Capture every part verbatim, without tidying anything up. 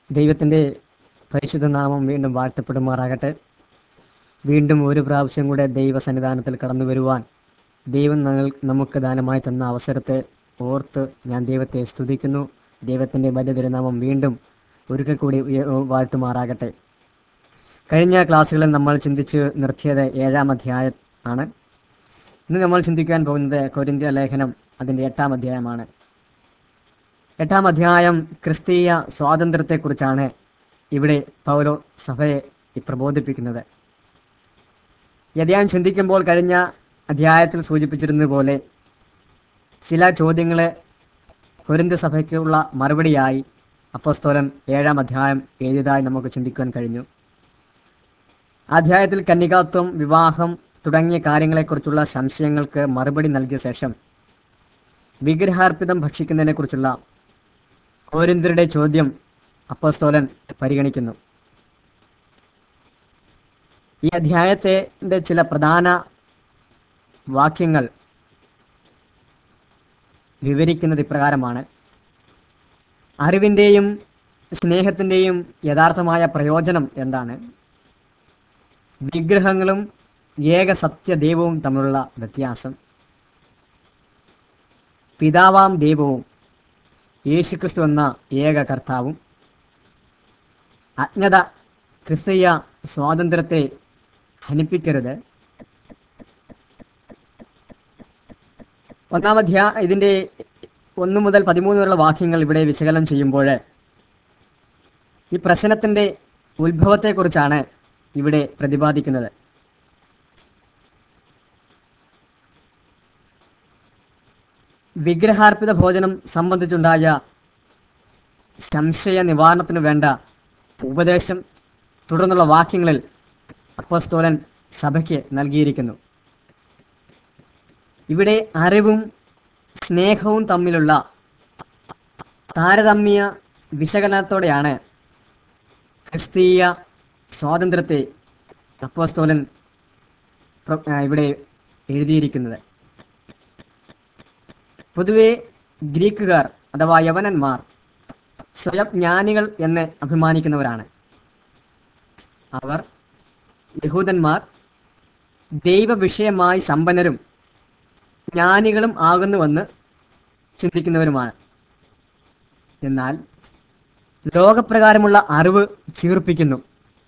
ദൈവത്തിൻ്റെ പരിശുദ്ധ നാമം വീണ്ടും വാഴ്ത്തപ്പെടുമാറാകട്ടെ. വീണ്ടും ഒരു പ്രാവശ്യം കൂടെ ദൈവസന്നിധാനത്തിൽ കടന്നു വരുവാൻ ദൈവം ഞങ്ങൾ നമുക്ക് ദാനമായി തന്ന അവസരത്തെ ഓർത്ത് ഞാൻ ദൈവത്തെ സ്തുതിക്കുന്നു. ദൈവത്തിൻ്റെ വലിയ തിരുനാമം വീണ്ടും ഒരിക്കൽ കൂടി ഉയ- വാഴ്ത്തുമാറാകട്ടെ. കഴിഞ്ഞ ക്ലാസ്സുകളിൽ നമ്മൾ ചിന്തിച്ച് നിർത്തിയത് ഏഴാം അധ്യായം ആണ്. ഇന്ന് നമ്മൾ ചിന്തിക്കാൻ പോകുന്നത് കൊരിന്ത്യ ലേഖനം അതിൻ്റെ എട്ടാം അധ്യായമാണ്. എട്ടാം അധ്യായം ക്രിസ്തീയ സ്വാതന്ത്ര്യത്തെക്കുറിച്ചാണ് ഇവിടെ പൗലോ സഭയെ പ്രബോധിപ്പിക്കുന്നത്. ഈ അധ്യായം ചിന്തിക്കുമ്പോൾ കഴിഞ്ഞ അധ്യായത്തിൽ സൂചിപ്പിച്ചിരുന്നതുപോലെ ചില ചോദ്യങ്ങളെ കൊരിന്ത്യ സഭയ്ക്കുള്ള മറുപടിയായി അപ്പോസ്തലൻ ഏഴാം അധ്യായം എഴുതിയതായി നമുക്ക് ചിന്തിക്കുവാൻ കഴിഞ്ഞു. അധ്യായത്തിൽ കന്യകാത്വം, വിവാഹം തുടങ്ങിയ കാര്യങ്ങളെക്കുറിച്ചുള്ള സംശയങ്ങൾക്ക് മറുപടി നൽകിയ ശേഷം വിഗ്രഹാർപ്പിതം ഭക്ഷിക്കുന്നതിനെക്കുറിച്ചുള്ള കൊരിന്ത്യരുടെ ചോദ്യം അപ്പോസ്തലൻ പരിഗണിക്കുന്നു. ഈ അധ്യായത്തിന്റെ ചില പ്രധാന വാക്യങ്ങൾ വിവരിക്കുന്നത് ഇപ്രകാരമാണ്: അറിവിൻ്റെയും സ്നേഹത്തിൻ്റെയും യഥാർത്ഥമായ പ്രയോജനം എന്താണ്? വിഗ്രഹങ്ങളും ഏക സത്യ ദൈവവും തമ്മിലുള്ള വ്യത്യാസം. പിതാവാം ദൈവവും യേശുക്രിസ്തു എന്ന ഏക കർത്താവും. അജ്ഞത ക്രിസ്തീയ സ്വാതന്ത്ര്യത്തെ ഹനിപ്പിക്കരുത്. ഒന്നാം അധ്യായം ഇതിൻ്റെ ഒന്ന് മുതൽ പതിമൂന്ന് വരെയുള്ള വാക്യങ്ങൾ ഇവിടെ വിശകലനം ചെയ്യുമ്പോൾ ഈ പ്രശ്നത്തിൻ്റെ ഉത്ഭവത്തെക്കുറിച്ചാണ് ഇവിടെ പ്രതിപാദിക്കുന്നത്. വിഗ്രഹാർപ്പിത ഭോജനം സംബന്ധിച്ചുണ്ടായ സംശയ നിവാരണത്തിന് വേണ്ട ഉപദേശം തുടർന്നുള്ള വാക്യങ്ങളിൽ അപ്പോസ്തലൻ സഭയ്ക്ക് നൽകിയിരിക്കുന്നു. ഇവിടെ അറിവും സ്നേഹവും തമ്മിലുള്ള താരതമ്യ വിശകലനത്തോടെയാണ് ക്രിസ്തീയ സ്വാതന്ത്ര്യത്തെ അപ്പോസ്തലൻ ഇവിടെ എഴുതിയിരിക്കുന്നത്. പൊതുവെ ഗ്രീക്കുകാർ അഥവാ യവനന്മാർ സ്വയം ജ്ഞാനികൾ എന്ന് അഭിമാനിക്കുന്നവരാണ്. അവർ യഹൂദന്മാർ ദൈവവിഷയമായി സമ്പന്നരും ജ്ഞാനികളും ആകുന്നുവെന്ന് ചിന്തിക്കുന്നവരുമാണ്. എന്നാൽ ലോകപ്രകാരമുള്ള അറിവ് ചീർപ്പിക്കുന്നു.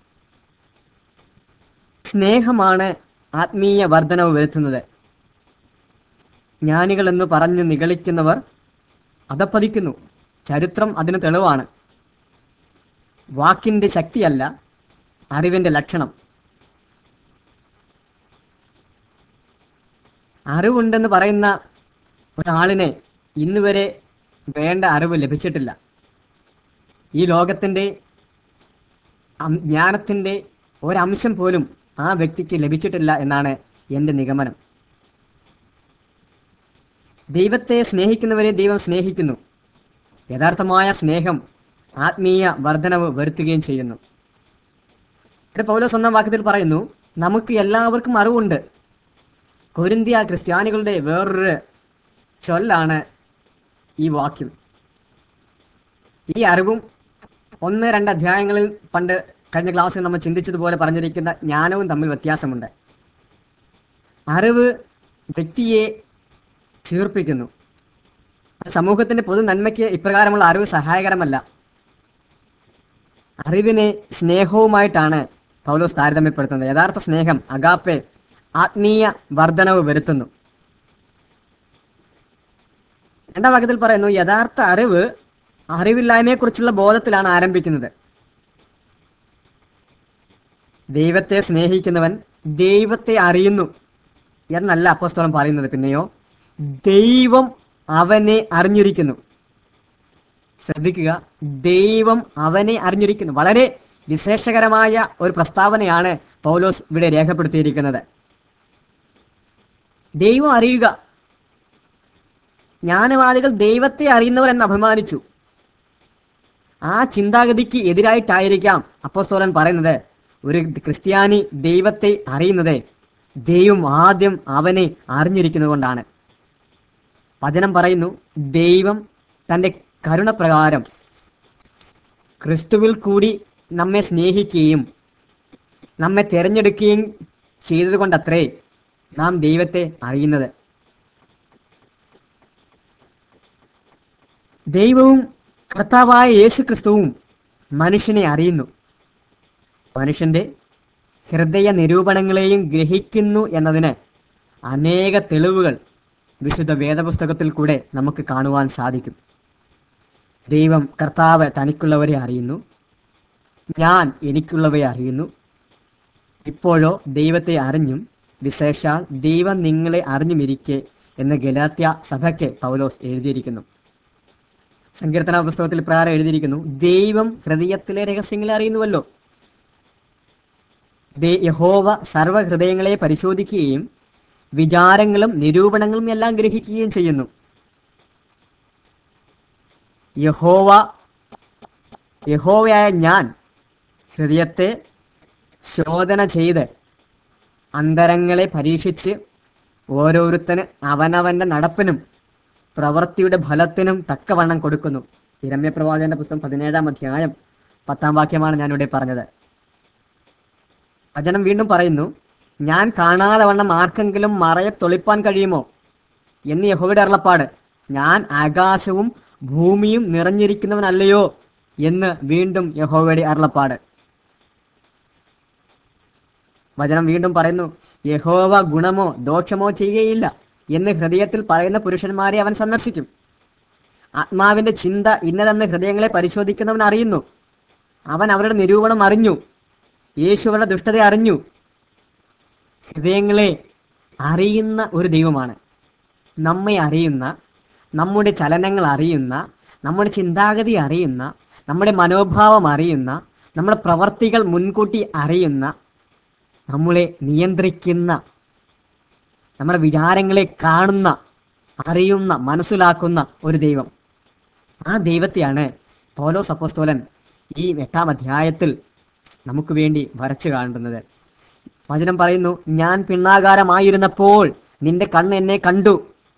സ്നേഹമാണ് ആത്മീയ വർധനവ് വരുത്തുന്നത്. ജ്ഞാനികൾ എന്ന് പറഞ്ഞ് നിഗളിക്കുന്നവർ അധപ്പതിക്കുന്നു. ചരിത്രം അതിന് തെളിവാണ്. വാക്കിൻ്റെ ശക്തിയല്ല, അറിവിൻ്റെ ലക്ഷണം. അറിവുണ്ടെന്ന് പറയുന്ന ഒരാളിനെ ഇന്നുവരെ വേണ്ട അറിവ് ലഭിച്ചിട്ടില്ല. ഈ ലോകത്തിൻ്റെ ജ്ഞാനത്തിൻ്റെ ഒരംശം പോലും ആ വ്യക്തിക്ക് ലഭിച്ചിട്ടില്ല എന്നാണ് എൻ്റെ നിഗമനം. ദൈവത്തെ സ്നേഹിക്കുന്നവരെ ദൈവം സ്നേഹിക്കുന്നു. യഥാർത്ഥമായ സ്നേഹം ആത്മീയ വർധനവ് വരുത്തുകയും ചെയ്യുന്നു. ഇവിടെ പൗലോസ് ഒന്നാം വാക്യത്തിൽ പറയുന്നു, നമുക്ക് എല്ലാവർക്കും അറിവുണ്ട്. കൊരിന്ത്യ ക്രിസ്ത്യാനികളുടെ വേറൊരു ചൊല്ലാണ് ഈ വാക്യം. ഈ അറിവും ഒന്ന് രണ്ട് അധ്യായങ്ങളിൽ പണ്ട് കഴിഞ്ഞ ക്ലാസ്സിൽ നമ്മൾ ചിന്തിച്ചതുപോലെ പറഞ്ഞിരിക്കുന്ന ജ്ഞാനവും തമ്മിൽ വ്യത്യാസമുണ്ട്. അറിവ് വ്യക്തിയെ ചീർപ്പിക്കുന്നു. സമൂഹത്തിൻ്റെ പൊതു നന്മയ്ക്ക് ഇപ്രകാരമുള്ള അറിവ് സഹായകരമല്ല. അറിവിനെ സ്നേഹവുമായിട്ടാണ് പൗലോസ് താരതമ്യപ്പെടുത്തുന്നത്. യഥാർത്ഥ സ്നേഹം അഗാപ്പെ ആത്മീയ വർധനവ് വരുത്തുന്നു. രണ്ടാം വാക്യത്തിൽ പറയുന്നു, യഥാർത്ഥ അറിവ് അറിവില്ലായ്മയെക്കുറിച്ചുള്ള ബോധത്തിലാണ് ആരംഭിക്കുന്നത്. ദൈവത്തെ സ്നേഹിക്കുന്നവൻ ദൈവത്തെ അറിയുന്നു എന്നല്ല അപ്പോസ്തലൻ പറയുന്നത്. പിന്നെയോ ദൈവം അവനെ അറിഞ്ഞിരിക്കുന്നു. ശ്രദ്ധിക്കുക, ദൈവം അവനെ അറിഞ്ഞിരിക്കുന്നു. വളരെ വിശേഷകരമായ ഒരു പ്രസ്താവനയാണ് പൗലോസ് ഇവിടെ രേഖപ്പെടുത്തിയിരിക്കുന്നത്. ദൈവം അറിയുക. ജ്ഞാനവാദികൾ ദൈവത്തെ അറിയുന്നവർ എന്ന് അഭിമാനിച്ചു. ആ ചിന്താഗതിക്ക് എതിരായിട്ടായിരിക്കാം അപ്പോസ്തലൻ പറയുന്നത്, ഒരു ക്രിസ്ത്യാനി ദൈവത്തെ അറിയുന്നത് ദൈവം ആദ്യം അവനെ അറിഞ്ഞിരിക്കുന്നത് കൊണ്ടാണ്. വചനം പറയുന്നു, ദൈവം തൻ്റെ കരുണപ്രകാരം ക്രിസ്തുവിൽ കൂടി നമ്മെ സ്നേഹിക്കുകയും നമ്മെ തിരഞ്ഞെടുക്കുകയും ചെയ്തതുകൊണ്ടത്രേ നാം ദൈവത്തെ അറിയുന്നത്. ദൈവവും കർത്താവായ യേശു ക്രിസ്തുവും മനുഷ്യനെ അറിയുന്നു. മനുഷ്യന്റെ ഹൃദയ നിരൂപണങ്ങളെയും ഗ്രഹിക്കുന്നു എന്നതിന് അനേക തെളിവുകൾ വിശുദ്ധ വേദപുസ്തകത്തിൽ കൂടെ നമുക്ക് കാണുവാൻ സാധിക്കും. ദൈവം കർത്താവ് തനിക്കുള്ളവരെ അറിയുന്നു, ഞാൻ എനിക്കുള്ളവയെ അറിയുന്നു. ഇപ്പോഴോ ദൈവത്തെ അറിഞ്ഞും വിശേഷാൽ ദൈവം നിങ്ങളെ അറിഞ്ഞുമിരിക്കെ എന്ന് ഗലാത്യ സഭയ്ക്ക് പൗലോസ് എഴുതിയിരിക്കുന്നു. സങ്കീർത്തന പുസ്തകത്തിൽ പ്രകാരം എഴുതിയിരിക്കുന്നു, ദൈവം ഹൃദയത്തിലെ രഹസ്യങ്ങളെ അറിയുന്നുവല്ലോ. യഹോവ സർവ്വഹൃദയങ്ങളെ പരിശോധിക്കുകയും വിചാരങ്ങളും നിരൂപണങ്ങളും എല്ലാം ഗ്രഹിക്കുകയും ചെയ്യുന്നു. യഹോവ യഹോവയായ ഞാൻ ഹൃദയത്തെ ശോധന ചെയ്ത് അന്തരങ്ങളെ പരീക്ഷിച്ച് ഓരോരുത്തന് അവനവന്റെ നടപ്പിനും പ്രവൃത്തിയുടെ ഫലത്തിനും തക്കവണ്ണം കൊടുക്കുന്നു. യിരെമ്യാ പ്രവാചകന്റെ പുസ്തകം പതിനേഴാം അധ്യായം പത്താം വാക്യമാണ് ഞാനിവിടെ പറഞ്ഞത്. വചനം വീണ്ടും പറയുന്നു, ഞാൻ കാണാതെ വണ്ണം ആർക്കെങ്കിലും മറയത്തൊളിപ്പാൻ കഴിയുമോ എന്ന് യഹോവയുടെ അരുളപ്പാട്. ഞാൻ ആകാശവും ഭൂമിയും നിറഞ്ഞിരിക്കുന്നവനല്ലയോ എന്ന് വീണ്ടും യഹോവയുടെ അരുളപ്പാട്. വചനം വീണ്ടും പറയുന്നു, യഹോവ ഗുണമോ ദോഷമോ ചെയ്യുകയില്ല എന്ന് ഹൃദയത്തിൽ പറയുന്ന പുരുഷന്മാരെ അവൻ സന്ദർശിക്കും. ആത്മാവിന്റെ ചിന്ത ഇന്നതെന്ന് ഹൃദയങ്ങളെ പരിശോധിക്കുന്നവൻ അറിയുന്നു. അവൻ അവരുടെ നിരൂപണം അറിഞ്ഞു, യേശു അവരുടെ ദുഷ്ടത അറിഞ്ഞു. ഹൃദയങ്ങളെ അറിയുന്ന ഒരു ദൈവമാണ്. നമ്മെ അറിയുന്ന, നമ്മുടെ ചലനങ്ങൾ അറിയുന്ന, നമ്മുടെ ചിന്താഗതി അറിയുന്ന, നമ്മുടെ മനോഭാവം അറിയുന്ന, നമ്മുടെ പ്രവർത്തികൾ മുൻകൂട്ടി അറിയുന്ന, നമ്മളെ നിയന്ത്രിക്കുന്ന, നമ്മുടെ വിചാരങ്ങളെ കാണുന്ന, അറിയുന്ന, മനസ്സിലാക്കുന്ന ഒരു ദൈവം. ആ ദൈവത്തെയാണ് പൗലോസ് അപ്പോസ്തലൻ ഈ എട്ടാം അധ്യായത്തിൽ നമുക്ക് വേണ്ടി വരച്ചു കാണുന്നത്. വചനം പറയുന്നു, ഞാൻ പിണ്ണാകാരമായിരുന്നപ്പോൾ നിന്റെ കണ്ണ് എന്നെ കണ്ടു.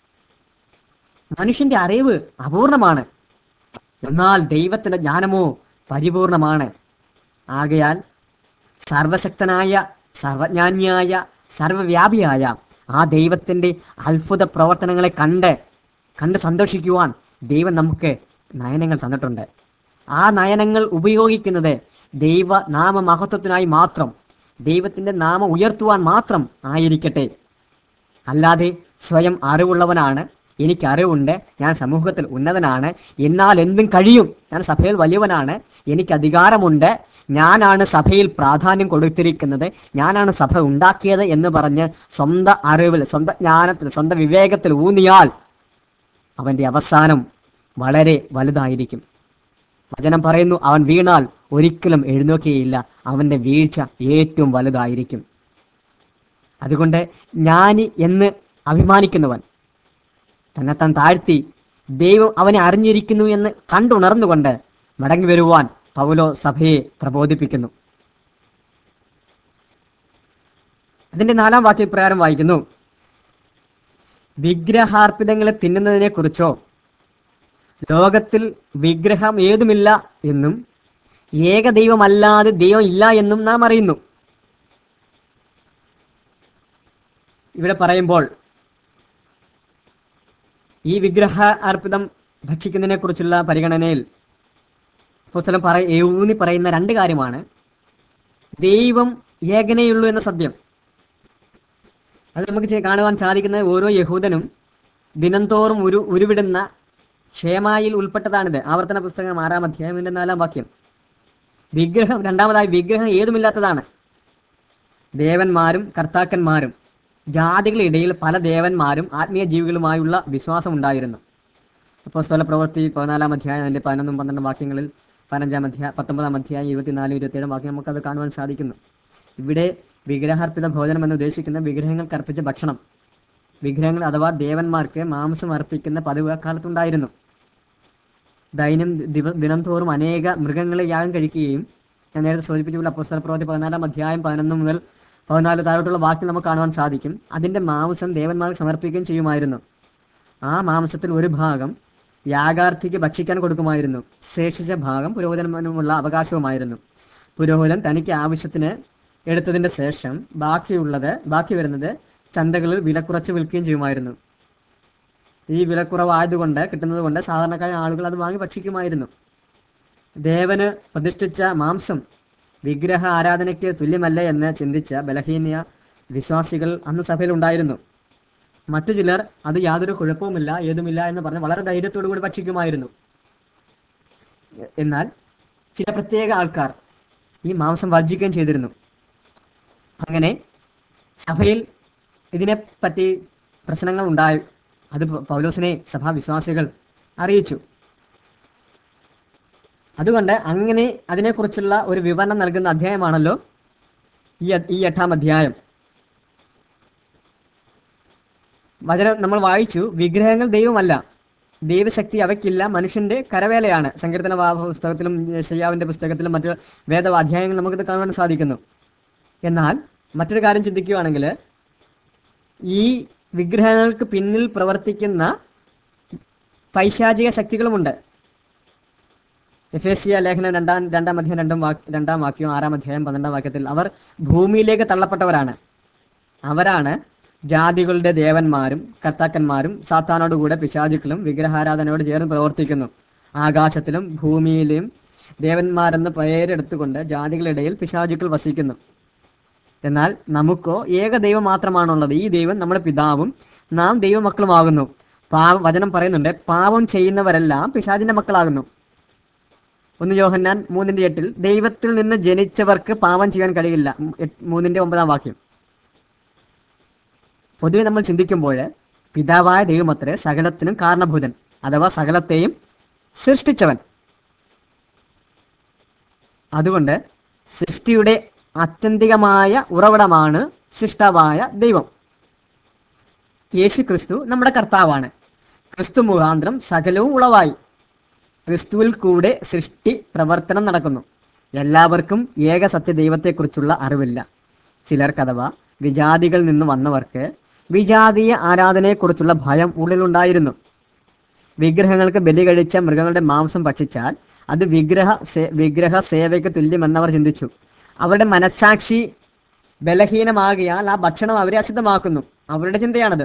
മനുഷ്യന്റെ അറിവ് അപൂർണമാണ്, എന്നാൽ ദൈവത്തിന്റെ ജ്ഞാനമോ പരിപൂർണമാണ്. ആകയാൽ സർവശക്തനായ, സർവജ്ഞാനിയായ, സർവവ്യാപിയായ ആ ദൈവത്തിന്റെ അത്ഭുത പ്രവർത്തനങ്ങളെ കണ്ട് കണ്ട് സന്തോഷിക്കുവാൻ ദൈവം നമുക്ക് നയനങ്ങൾ തന്നിട്ടുണ്ട്. ആ നയനങ്ങൾ ഉപയോഗിക്കുന്നത് ദൈവനാമ മഹത്വത്തിനായി മാത്രം, ദൈവത്തിന്റെ നാമം ഉയർത്തുവാൻ മാത്രം ആയിരിക്കട്ടെ. അല്ലാതെ സ്വയം അറിവുള്ളവനാണ്, എനിക്ക് അറിവുണ്ട്, ഞാൻ സമൂഹത്തിൽ ഉന്നതനാണ്, എന്നാൽ എന്തും കഴിയും, ഞാൻ സഭയിൽ വലിയവനാണ്, എനിക്ക് അധികാരമുണ്ട്, ഞാനാണ് സഭയിൽ പ്രാധാന്യം കൊടുത്തിരിക്കുന്നത്, ഞാനാണ് സഭ ഉണ്ടാക്കിയത് എന്ന് പറഞ്ഞ് സ്വന്തം അറിവിൽ, സ്വന്തം ജ്ഞാനത്തിൽ, സ്വന്തം വിവേകത്തിൽ ഊന്നിയാൽ അവന്റെ അവസാനം വളരെ വലുതായിരിക്കും. വചനം പറയുന്നു, അവൻ വീണാൽ ഒരിക്കലും എഴുന്നേൽക്കുകയില്ല, അവന്റെ വീഴ്ച ഏറ്റവും വലുതായിരിക്കും. അതുകൊണ്ട് ജ്ഞാനി എന്ന് അഭിമാനിക്കുന്നവൻ തന്നെത്താൻ താഴ്ത്തി ദൈവം അവനെ അറിഞ്ഞിരിക്കുന്നു എന്ന് കണ്ടുണർന്നുകൊണ്ട് മടങ്ങി വരുവാൻ പൗലോ സഭയെ പ്രബോധിപ്പിക്കുന്നു. അതിന്റെ നാലാം വാക്യപ്രകാരം വായിക്കുന്നു, വിഗ്രഹാർപ്പിതങ്ങളെ തിന്നുന്നതിനെ കുറിച്ചോ ലോകത്തിൽ വിഗ്രഹം ഏതുമില്ല എന്നും ഏകദൈവമല്ലാതെ ദൈവം ഇല്ല എന്നും നാം അറിയുന്നു. ഇവിടെ പറയുമ്പോൾ ഈ വിഗ്രഹ അർപ്പിതം ഭക്ഷിക്കുന്നതിനെ കുറിച്ചുള്ള പരിഗണനയിൽ പുസ്തകം പറ ഊന്നി പറയുന്ന രണ്ട് കാര്യമാണ്. ദൈവം ഏകനേയുള്ളൂ എന്ന സത്യം. അത് നമുക്ക് കാണുവാൻ സാധിക്കുന്നത് ഓരോ യഹൂദനും ദിനംതോറും ഉരു ഉരുവിടുന്ന ക്ഷേമായിൽ ഉൾപ്പെട്ടതാണിത്. ആവർത്തന പുസ്തകം ആറാം അധ്യായത്തിന്റെ നാലാം വാക്യം. വിഗ്രഹം, രണ്ടാമതായി വിഗ്രഹം ഏതുമില്ലാത്തതാണ്. ദേവന്മാരും കർത്താക്കന്മാരും ജാതികളുടെ ഇടയിൽ പല ദേവന്മാരും ആത്മീയ ജീവികളുമായുള്ള വിശ്വാസം ഉണ്ടായിരുന്നു. അപ്പോസ്തല പ്രവൃത്തി പതിനാലാം അധ്യായം അതിന്റെ പതിനൊന്നും പന്ത്രണ്ടും വാക്യങ്ങളിൽ, പതിനഞ്ചാം അധ്യായം പത്തൊമ്പതാം അധ്യായം ഇരുപത്തിനാലും ഇരുപത്തിയേഴും വാക്യം നമുക്കത് കാണുവാൻ സാധിക്കുന്നു. ഇവിടെ വിഗ്രഹാർപ്പിത ഭോജനം എന്ന് ഉദ്ദേശിക്കുന്ന വിഗ്രഹങ്ങൾക്ക് അർപ്പിച്ച ഭക്ഷണം. വിഗ്രഹങ്ങൾ അഥവാ ദേവന്മാർക്ക് മാംസം അർപ്പിക്കുന്ന പതിവ് കാലത്തുണ്ടായിരുന്നു. ദൈനം ദിവ ദിനം തോറും അനേക മൃഗങ്ങളെ യാഗം കഴിക്കുകയും, ഞാൻ നേരത്തെ സൂചിപ്പിച്ചുള്ള അപ്പോസ്തല പ്രവൃത്തി പതിനാലാം അധ്യായം പതിനൊന്ന് മുതൽ പതിനാല് താഴോട്ടുള്ള വാക്യം നമുക്ക് കാണുവാൻ സാധിക്കും. അതിൻ്റെ മാംസം ദേവന്മാർക്ക് സമർപ്പിക്കുകയും ചെയ്യുമായിരുന്നു. ആ മാംസത്തിൽ ഒരു ഭാഗം യാഗാർത്ഥിക്ക് ഭക്ഷിക്കാൻ കൊടുക്കുമായിരുന്നു. ശേഷിച്ച ഭാഗം പുരോഹിതനുമുള്ള അവകാശവുമായിരുന്നു. പുരോഹിതൻ തനിക്ക് ആവശ്യത്തിന് എടുത്തതിന്റെ ശേഷം ബാക്കിയുള്ളത് ബാക്കി വരുന്നത് ചന്തകളിൽ വില കുറച്ച് വിൽക്കുകയും ചെയ്യുമായിരുന്നു. ഈ വിലക്കുറവായതുകൊണ്ട് കിട്ടുന്നത് കൊണ്ട് സാധാരണക്കാരായ ആളുകൾ അത് വാങ്ങി ഭക്ഷിക്കുമായിരുന്നു. ദേവന് പ്രതിഷ്ഠിച്ച മാംസം വിഗ്രഹ ആരാധനയ്ക്ക് തുല്യമല്ലേ എന്ന് ചിന്തിച്ച ബലഹീന വിശ്വാസികൾ അന്ന് സഭയിൽ ഉണ്ടായിരുന്നു. മറ്റു ചിലർ അത് യാതൊരു കുഴപ്പവുമില്ല, ഏതുമില്ല എന്ന് പറഞ്ഞ് വളരെ ധൈര്യത്തോടു കൂടി ഭക്ഷിക്കുമായിരുന്നു. എന്നാൽ ചില പ്രത്യേക ആൾക്കാർ ഈ മാംസം വർജിക്കുകയും ചെയ്തിരുന്നു. അങ്ങനെ സഭയിൽ ഇതിനെപ്പറ്റി പ്രശ്നങ്ങൾ ഉണ്ടായി. അത് പൗലോസിനെ സഭാവിശ്വാസികൾ അറിയിച്ചു. അതുകൊണ്ട് അങ്ങനെ അതിനെക്കുറിച്ചുള്ള ഒരു വിവരണം നൽകുന്ന അധ്യായമാണല്ലോ ഈ ഈ എട്ടാം അധ്യായം. വചനം നമ്മൾ വായിച്ചു, വിഗ്രഹങ്ങൾ ദൈവമല്ല, ദൈവശക്തി അവയ്ക്കില്ല, മനുഷ്യന്റെ കരവേലയാണ്. സങ്കീർത്തന പുസ്തകത്തിലും യെശയ്യാവിന്റെ പുസ്തകത്തിലും മറ്റു വേദവാധ്യായങ്ങൾ നമുക്കിത് കാണാൻ സാധിക്കുന്നു. എന്നാൽ മറ്റൊരു കാര്യം ചിന്തിക്കുകയാണെങ്കിൽ, ഈ വിഗ്രഹങ്ങൾക്ക് പിന്നിൽ പ്രവർത്തിക്കുന്ന പൈശാചിക ശക്തികളുമുണ്ട്. എഫേസ്യ ലേഖനം രണ്ടാം രണ്ടാം അധ്യായം രണ്ടാം വാക്യ രണ്ടാം വാക്യം ആറാം അധ്യായം പന്ത്രണ്ടാം വാക്യത്തിൽ അവർ ഭൂമിയിലേക്ക് തള്ളപ്പെട്ടവരാണ്. അവരാണ് ജാതികളുടെ ദേവന്മാരും കർത്താക്കന്മാരും. സാത്താനോടുകൂടെ പിശാചുക്കളും വിഗ്രഹാരാധനയോട് ചേർന്ന് പ്രവർത്തിക്കുന്നു. ആകാശത്തിലും ഭൂമിയിലും ദേവന്മാരെന്ന് പേരെടുത്തുകൊണ്ട് ജാതികളിടയിൽ പിശാചുക്കൾ വസിക്കുന്നു. എന്നാൽ നമുക്കോ ഏക ദൈവം മാത്രമാണുള്ളത്. ഈ ദൈവം നമ്മുടെ പിതാവും നാം ദൈവമക്കളുമാകുന്നു. പാവ വചനം പറയുന്നുണ്ട്, പാവം ചെയ്യുന്നവരെല്ലാം പിശാചിന്റെ മക്കളാകുന്നു. ഒന്ന് യോഹന്നാൻ മൂന്നിന്റെ എട്ടിൽ ദൈവത്തിൽ നിന്ന് ജനിച്ചവർക്ക് പാപം ചെയ്യാൻ കഴിയില്ല. മൂന്നിന്റെ ഒമ്പതാം വാക്യം. പൊതുവെ നമ്മൾ ചിന്തിക്കുമ്പോൾ പിതാവായ ദൈവമത്രേ സകലത്തിനും കാരണഭൂതൻ, അഥവാ സകലത്തെയും സൃഷ്ടിച്ചവൻ. അതുകൊണ്ട് സൃഷ്ടിയുടെ ആത്യന്തികമായ ഉറവിടമാണ് സൃഷ്ടാവായ ദൈവം. യേശു ക്രിസ്തു നമ്മുടെ കർത്താവാണ്. ക്രിസ്തു മുഖാന്തരം സകലവും ഉളവായി. ക്രിസ്തുവിൽ കൂടെ സൃഷ്ടി പ്രവർത്തനം നടക്കുന്നു. എല്ലാവർക്കും ഏക സത്യ ദൈവത്തെക്കുറിച്ചുള്ള അറിവില്ല. ചിലർക്ക് അഥവാ വിജാതികളിൽ നിന്ന് വന്നവർക്ക് വിജാതീയ ആരാധനയെക്കുറിച്ചുള്ള ഭയം ഉള്ളിലുണ്ടായിരുന്നു. വിഗ്രഹങ്ങൾക്ക് ബലി കഴിച്ച മൃഗങ്ങളുടെ മാംസം ഭക്ഷിച്ചാൽ അത് വിഗ്രഹ വിഗ്രഹ സേവയ്ക്ക് തുല്യമെന്നവർ ചിന്തിച്ചു. അവരുടെ മനസ്സാക്ഷി ബലഹീനമാകിയാൽ ആ ഭക്ഷണം അവരെ അശുദ്ധമാക്കുന്നു. അവരുടെ ചിന്തയാണത്.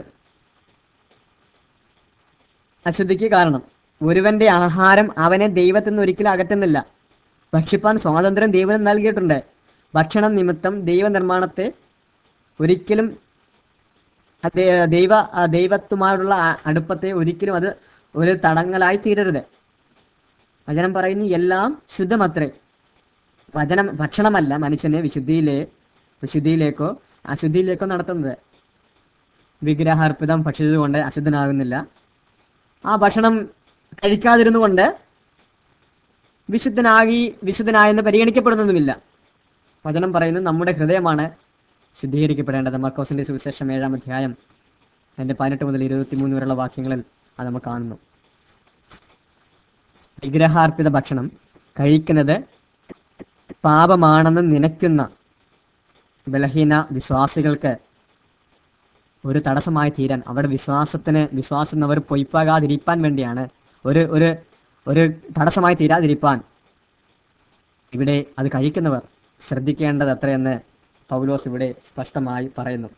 അശുദ്ധിക്ക് കാരണം ഒരുവന്റെ ആഹാരം അവനെ ദൈവത്തിൽ നിന്ന് ഒരിക്കലും അകറ്റുന്നില്ല. ഭക്ഷിപ്പാൻ സ്വാതന്ത്ര്യം ദൈവം നൽകിയിട്ടുണ്ട്. ഭക്ഷണം നിമിത്തം ദൈവനിർമ്മാണത്തെ ഒരിക്കലും ദൈവ ദൈവത്തുമായുള്ള അടുപ്പത്തെ ഒരിക്കലും അത് ഒരു തടങ്ങലായി തീരരുത്. വചനം പറയുന്നു, എല്ലാം ശുദ്ധമത്രേ. വചനം ഭക്ഷണമല്ല മനുഷ്യനെ വിശുദ്ധിയിലെ വിശുദ്ധിയിലേക്കോ അശുദ്ധിയിലേക്കോ നടത്തുന്നത്. വിഗ്രഹാർപ്പിതം ഭക്ഷിച്ചതുകൊണ്ട് അശുദ്ധനാകുന്നില്ല. ആ ഭക്ഷണം കഴിക്കാതിരുന്നു കൊണ്ട് വിശുദ്ധനാകി വിശുദ്ധനായെന്ന് പരിഗണിക്കപ്പെടുന്നതുമില്ല. വചനം പറയുന്നു, നമ്മുടെ ഹൃദയമാണ് ശുദ്ധീകരിക്കപ്പെടേണ്ടത്. മർക്കോസിന്റെ സുവിശേഷം ഏഴാം അധ്യായം അതിന്റെ പതിനെട്ട് മുതൽ ഇരുപത്തിമൂന്ന് വരെയുള്ള വാക്യങ്ങളിൽ അത് നമ്മൾ കാണുന്നു. വിഗ്രഹാർപ്പിത ഭക്ഷണം കഴിക്കുന്നത് പാപമാണെന്ന് നനയ്ക്കുന്ന ബലഹീന വിശ്വാസികൾക്ക് ഒരു തടസ്സമായി തീരാൻ, അവരുടെ വിശ്വാസത്തിന് വിശ്വാസം അവർ പൊയ്പാകാതിരിക്കാൻ വേണ്ടിയാണ്, ഒരു ഒരു ഒരു തടസ്സമായി തീരാതിരിപ്പാൻ ഇവിടെ അത് കഴിക്കുന്നവർ ശ്രദ്ധിക്കേണ്ടത് എത്രയെന്ന് പൗലോസ് ഇവിടെ സ്പഷ്ടമായി പറയുന്നു.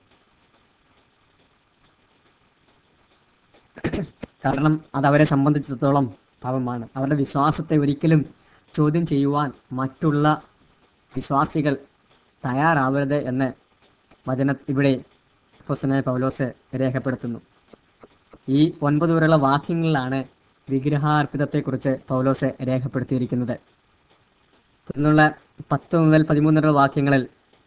കാരണം അതവരെ സംബന്ധിച്ചിടത്തോളം പാപമാണ്. അവരുടെ വിശ്വാസത്തെ ഒരിക്കലും ചോദ്യം ചെയ്യുവാൻ മറ്റുള്ള വിശ്വാസികൾ തയ്യാറാവരുത് എന്ന് വചന ഇവിടെ അപ്പോസ്തലനായ പൗലോസ് രേഖപ്പെടുത്തുന്നു. ഈ ഒൻപത് വരെയുള്ള വാക്യങ്ങളിലാണ് വിഗ്രഹാർപ്പിതത്തെക്കുറിച്ച് പൗലോസ് രേഖപ്പെടുത്തിയിരിക്കുന്നത്. തുടർന്നുള്ള പത്ത് മുതൽ പതിമൂന്ന് വരെയുള്ള വാക്യങ്ങളിൽ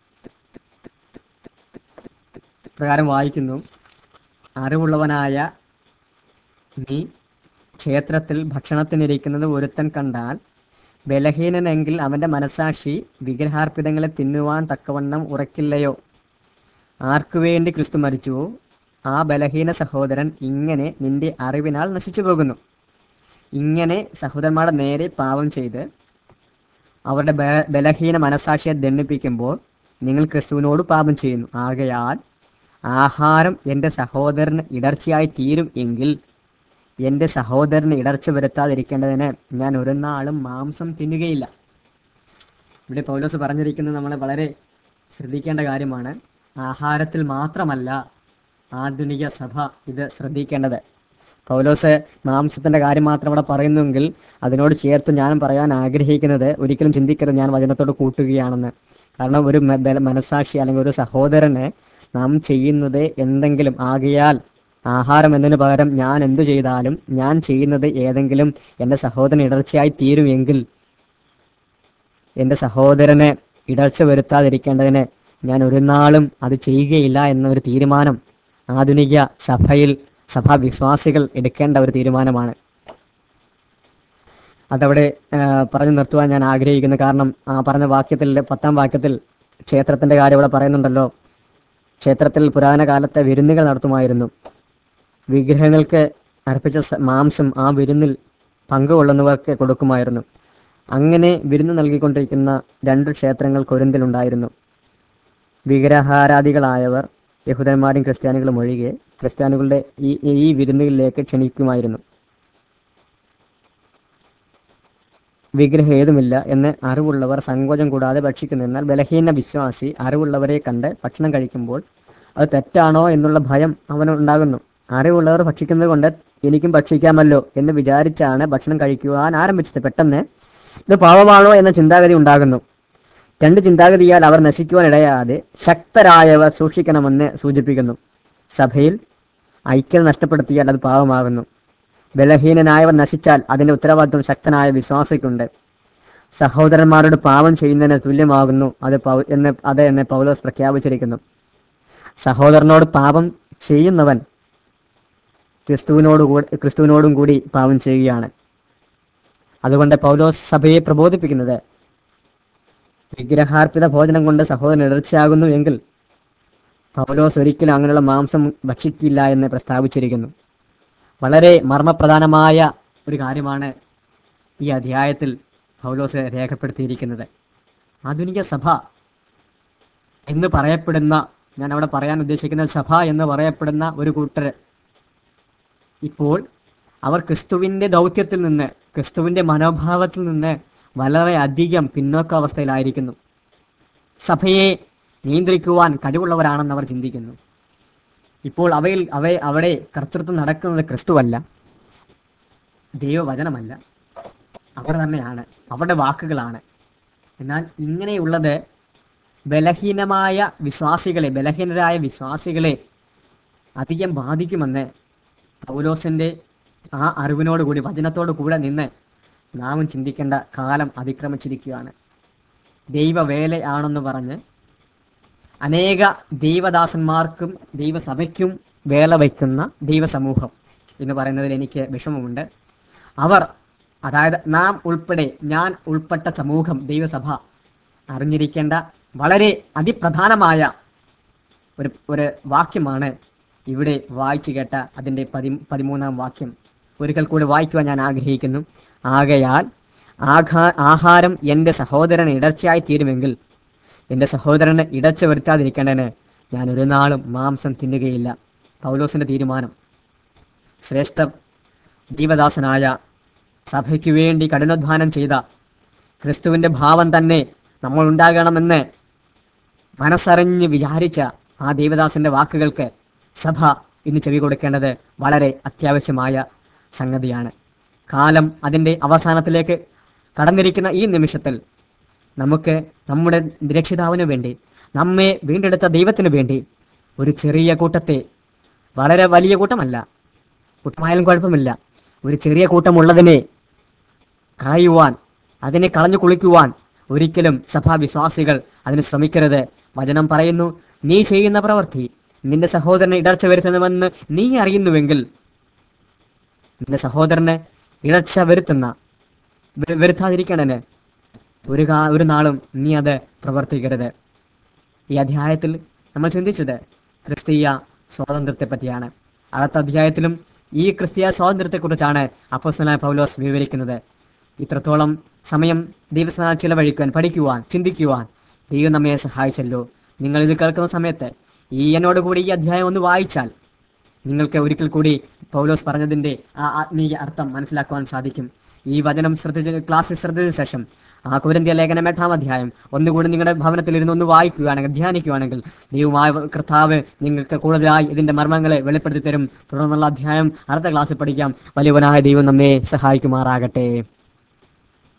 പ്രകാരം വായിക്കുന്നു, അറിവുള്ളവനായ നീ ക്ഷേത്രത്തിൽ ഭക്ഷണത്തിനിരിക്കുന്നത് ഒരുത്തൻ കണ്ടാൽ ബലഹീനനെങ്കിൽ അവൻ്റെ മനസാക്ഷി വിഗ്രഹാർപ്പിതങ്ങളെ തിന്നുവാൻ തക്കവണ്ണം ഉറക്കില്ലയോ? ആർക്കുവേണ്ടി ക്രിസ്തു മരിച്ചുവോ ആ ബലഹീന സഹോദരൻ ഇങ്ങനെ നിന്റെ അറിവിനാൽ നശിച്ചു പോകുന്നു. ഇങ്ങനെ സഹോദരന്മാരുടെ നേരെ പാപം ചെയ്ത് അവരുടെ ബലഹീന മനസാക്ഷിയെ ദണ്ഡിപ്പിക്കുമ്പോൾ നിങ്ങൾ ക്രിസ്തുവിനോട് പാപം ചെയ്യുന്നു. ആകയാൽ ആഹാരം എൻ്റെ സഹോദരന് ഇടർച്ചയായി തീരും എങ്കിൽ എൻ്റെ സഹോദരന് ഇടർച്ച വരുത്താതിരിക്കേണ്ടതിന് ഞാൻ ഒരു നാളും മാംസം തിന്നുകയില്ല. ഇവിടെ പൗലോസ് പറഞ്ഞിരിക്കുന്നത് നമ്മളെ വളരെ ശ്രദ്ധിക്കേണ്ട കാര്യമാണ്. ആഹാരത്തിൽ മാത്രമല്ല ആധുനിക സഭ ഇത് ശ്രദ്ധിക്കേണ്ടത്. പൗലോസ് മാംസത്തിൻ്റെ കാര്യം മാത്രം ഇവിടെ പറയുന്നുവെങ്കിൽ അതിനോട് ചേർത്ത് ഞാൻ പറയാൻ ആഗ്രഹിക്കുന്നത്, ഒരിക്കലും ചിന്തിക്കരുത് ഞാൻ വചനത്തോട് കൂട്ടുകയാണെന്ന്. കാരണം ഒരു മ- ബല- മനസ്സാക്ഷി അല്ലെങ്കിൽ ഒരു സഹോദരന് നാം ചെയ്യുന്നത് എന്തെങ്കിലും ആകയാൽ ആഹാരം എന്നതിന് പകരം ഞാൻ എന്തു ചെയ്താലും ഞാൻ ചെയ്യുന്നത് ഏതെങ്കിലും എൻ്റെ സഹോദരൻ ഇടർച്ചയായി തീരുമെങ്കിൽ എൻ്റെ സഹോദരനെ ഇടർച്ച വരുത്താതിരിക്കേണ്ടതിന് ഞാൻ ഒരു നാളും അത് ചെയ്യുകയില്ല എന്നൊരു തീരുമാനം ആധുനിക സഭയിൽ സഭാവിശ്വാസികൾ എടുക്കേണ്ട ഒരു തീരുമാനമാണ്. അതവിടെ ആ, പറഞ്ഞു നിർത്തുവാൻ ഞാൻ ആഗ്രഹിക്കുന്നു. കാരണം ആ പറഞ്ഞ വാക്യത്തിൽ, പത്താം വാക്യത്തിൽ ക്ഷേത്രത്തിൻ്റെ കാര്യം ഇവിടെ പറയുന്നുണ്ടല്ലോ. ക്ഷേത്രത്തിൽ പുരാതന കാലത്തെ വിരുന്നുകൾ നടത്തുമായിരുന്നു. വിഗ്രഹങ്ങൾക്ക് അർപ്പിച്ച സ- മാംസം ആ വിരുന്നിൽ പങ്കുകൊള്ളുന്നവർക്ക് കൊടുക്കുമായിരുന്നു. അങ്ങനെ വിരുന്ന് നൽകിക്കൊണ്ടിരിക്കുന്ന രണ്ട് ക്ഷേത്രങ്ങൾ കൊരിന്തിലുണ്ടായിരുന്നു. വിഗ്രഹാരാധികളായവർ യഹൂദന്മാരും ക്രിസ്ത്യാനികളും ഒഴികെ ക്രിസ്ത്യാനികളുടെ ഈ ഈ വിരുന്നുകളിലേക്ക് ക്ഷണിക്കുമായിരുന്നു. വിഗ്രഹം ഏതുമില്ല എന്ന് അറിവുള്ളവർ സങ്കോചം കൂടാതെ ഭക്ഷിക്കുന്നു. എന്നാൽ ബലഹീന വിശ്വാസി അറിവുള്ളവരെ കണ്ട് ഭക്ഷണം കഴിക്കുമ്പോൾ അത് തെറ്റാണോ എന്നുള്ള ഭയം അവനുണ്ടാകുന്നു. അറിവുള്ളവർ ഭക്ഷിക്കുന്നത് കൊണ്ട് എനിക്കും ഭക്ഷിക്കാമല്ലോ എന്ന് വിചാരിച്ചാണ് ഭക്ഷണം കഴിക്കുവാൻ ആരംഭിച്ചത്. പെട്ടെന്ന് ഇത് പാപമാണോ എന്ന ചിന്താഗതി ഉണ്ടാകുന്നു. രണ്ട് ചിന്താഗതിയാൽ അവർ നശിക്കുവാൻ ഇടയാതെ ശക്തരായവർ സൂക്ഷിക്കണമെന്ന് സൂചിപ്പിക്കുന്നു. സഭയിൽ ഐക്യം നഷ്ടപ്പെടുത്തിയാൽ അത് പാപമാകുന്നു. ബലഹീനനായവർ നശിച്ചാൽ അതിന്റെ ഉത്തരവാദിത്വം ശക്തനായ വിശ്വാസിക്കുണ്ട്. സഹോദരന്മാരോട് പാപം ചെയ്യുന്നതിന് തുല്യമാകുന്നു അത് പൗ- എന്ന് അത് എന്ന് പൗലോസ് പ്രഖ്യാപിച്ചിരിക്കുന്നു. സഹോദരനോട് പാപം ചെയ്യുന്നവൻ ക്രിസ്തുവിനോട് കൂടി ക്രിസ്തുവിനോടും കൂടി പാപം ചെയ്യുകയാണ്. അതുകൊണ്ട് പൗലോസ് സഭയെ പ്രബോധിപ്പിക്കുന്നത്, വിഗ്രഹാർപ്പിത ഭോജനം കൊണ്ട് സഹോദരൻ ഇടർച്ചയാകുന്നു എങ്കിൽ പൗലോസ് ഒരിക്കലും അങ്ങനെയുള്ള മാംസം ഭക്ഷിക്കില്ല എന്ന് പ്രസ്താവിച്ചിരിക്കുന്നു. വളരെ മർമ്മപ്രധാനമായ ഒരു കാര്യമാണ് ഈ അധ്യായത്തിൽ പൗലോസ് രേഖപ്പെടുത്തിയിരിക്കുന്നത്. ആധുനിക സഭ എന്ന് പറയപ്പെടുന്ന, ഞാൻ അവിടെ പറയാൻ ഉദ്ദേശിക്കുന്ന സഭ എന്ന് പറയപ്പെടുന്ന ഒരു കൂട്ടർ ഇപ്പോൾ അവർ ക്രിസ്തുവിൻ്റെ ദൗത്യത്തിൽ നിന്ന്, ക്രിസ്തുവിൻ്റെ മനോഭാവത്തിൽ നിന്ന് വളരെ അധികം പിന്നോക്കാവസ്ഥയിലായിരിക്കുന്നു. സഭയെ നിയന്ത്രിക്കുവാൻ കഴിവുള്ളവരാണെന്ന് അവർ ചിന്തിക്കുന്നു. ഇപ്പോൾ അവയിൽ അവ അവിടെ കർത്തൃത്വം നടക്കുന്നത് ക്രിസ്തുവല്ല, ദൈവവചനമല്ല, അവർ തന്നെയാണ്, അവരുടെ വാക്കുകളാണ്. എന്നാൽ ഇങ്ങനെയുള്ളത് ബലഹീനമായ വിശ്വാസികളെ ബലഹീനരായ വിശ്വാസികളെ അധികം ബാധിക്കുമെന്ന് പൗലോസിൻ്റെ ആ അറിവിനോട് കൂടി, വചനത്തോടു കൂടെ നിന്ന് നാമും ചിന്തിക്കേണ്ട കാലം അതിക്രമിച്ചിരിക്കുകയാണ്. ദൈവവേലയാണെന്ന് പറഞ്ഞ് അനേക ദൈവദാസന്മാർക്കും ദൈവസഭയ്ക്കും വേല വയ്ക്കുന്ന ദൈവസമൂഹം എന്ന് പറയുന്നതിൽ എനിക്ക് വിഷമമുണ്ട്. അവർ, അതായത് നാം ഉൾപ്പെടെ, ഞാൻ ഉൾപ്പെട്ട സമൂഹം, ദൈവസഭ അറിഞ്ഞിരിക്കേണ്ട വളരെ അതിപ്രധാനമായ ഒരു ഒരു വാക്യമാണ് ഇവിടെ വായിച്ചു കേട്ട അതിൻ്റെ പതി പതിമൂന്നാം വാക്യം. ഒരിക്കൽ കൂടി വായിക്കുവാൻ ഞാൻ ആഗ്രഹിക്കുന്നു. ആകയാൽ ആഘാ ആഹാരം എൻ്റെ സഹോദരന് ഇടർച്ചയായി തീരുമെങ്കിൽ എൻ്റെ സഹോദരന് ഇടർച്ച വരുത്താതിരിക്കേണ്ടതിന് ഞാൻ ഒരു നാളും മാംസം തിന്നുകയില്ല. പൗലോസിൻ്റെ തീരുമാനം. ശ്രേഷ്ഠ ദൈവദാസനായ, സഭയ്ക്ക് വേണ്ടി കഠിനാധ്വാനം ചെയ്ത, ക്രിസ്തുവിൻ്റെ ഭാവം തന്നെ നമ്മൾ ഉണ്ടാകണമെന്ന് മനസ്സറിഞ്ഞ് വിചാരിച്ച ആ ദൈവദാസന്റെ വാക്കുകൾക്ക് സഭ ഇന്ന് ചെവി കൊടുക്കേണ്ടത് വളരെ അത്യാവശ്യമായ സംഗതിയാണ്. കാലം അതിൻ്റെ അവസാനത്തിലേക്ക് കടന്നിരിക്കുന്ന ഈ നിമിഷത്തിൽ നമുക്ക് നമ്മുടെ രക്ഷിതാവിന് വേണ്ടി, നമ്മെ വീണ്ടെടുത്ത ദൈവത്തിന് വേണ്ടി ഒരു ചെറിയ കൂട്ടത്തെ, വളരെ വലിയ കൂട്ടമല്ല, കൂട്ടമായാലും കുഴപ്പമില്ല, ഒരു ചെറിയ കൂട്ടമുള്ളതിനെ കളയുവാൻ, അതിനെ കളഞ്ഞു കുളിക്കുവാൻ ഒരിക്കലും സഭാവിശ്വാസികൾ അതിന് ശ്രമിക്കരുത്. വചനം പറയുന്നു, നീ ചെയ്യുന്ന പ്രവൃത്തി നിന്റെ സഹോദരനെ ഇടർച്ച വരുത്തുന്നുവെന്ന് നീ അറിയുന്നുവെങ്കിൽ, നിന്റെ സഹോദരനെ ഇടർച്ച വരുത്തുന്ന വരു- വരുത്താതിരിക്കണന് ഒരു കാ ഒരു നാളും നീ അത് പ്രവർത്തിക്കരുത്. ഈ അധ്യായത്തിൽ നമ്മൾ ചിന്തിച്ചത് ക്രിസ്തീയ സ്വാതന്ത്ര്യത്തെ പറ്റിയാണ്. അടുത്ത അധ്യായത്തിലും ഈ ക്രിസ്തീയ സ്വാതന്ത്ര്യത്തെക്കുറിച്ചാണ് അപ്പോസ്തലനായ പൗലോസ് വിവരിക്കുന്നത്. ഇത്രത്തോളം സമയം ദൈവസ്ഥാനം ചിലവഴിക്കുവാൻ, പഠിക്കുവാൻ, ചിന്തിക്കുവാൻ ദൈവം നമ്മെ സഹായിച്ചല്ലോ. നിങ്ങൾ ഇത് കേൾക്കുന്ന സമയത്ത് ഈ എന്നോട് കൂടി ഈ അധ്യായം ഒന്ന് വായിച്ചാൽ നിങ്ങൾക്ക് ഒരിക്കൽ കൂടി പൗലോസ് പറഞ്ഞതിൻ്റെ ആ ആത്മീയ അർത്ഥം മനസ്സിലാക്കുവാൻ സാധിക്കും. ഈ വചനം ശ്രദ്ധിച്ച ക്ലാസ്സിൽ ശ്രദ്ധിച്ച ശേഷം ആ കൊരിന്ത്യ ലേഖനം എട്ടാം അധ്യായം ഒന്നുകൂടി നിങ്ങളുടെ ഭവനത്തിലിരുന്ന് ഒന്ന് വായിക്കുകയാണെങ്കിൽ, ധ്യാനിക്കുകയാണെങ്കിൽ, ദൈവമായ കർത്താവ് നിങ്ങൾക്ക് കൂടുതലായി ഇതിൻ്റെ മർമ്മങ്ങളെ വെളിപ്പെടുത്തി തരും. തുടർന്നുള്ള അധ്യായം അടുത്ത ക്ലാസ്സിൽ പഠിക്കാം. വലിയവനായ ദൈവം നമ്മെ സഹായിക്കുമാറാകട്ടെ.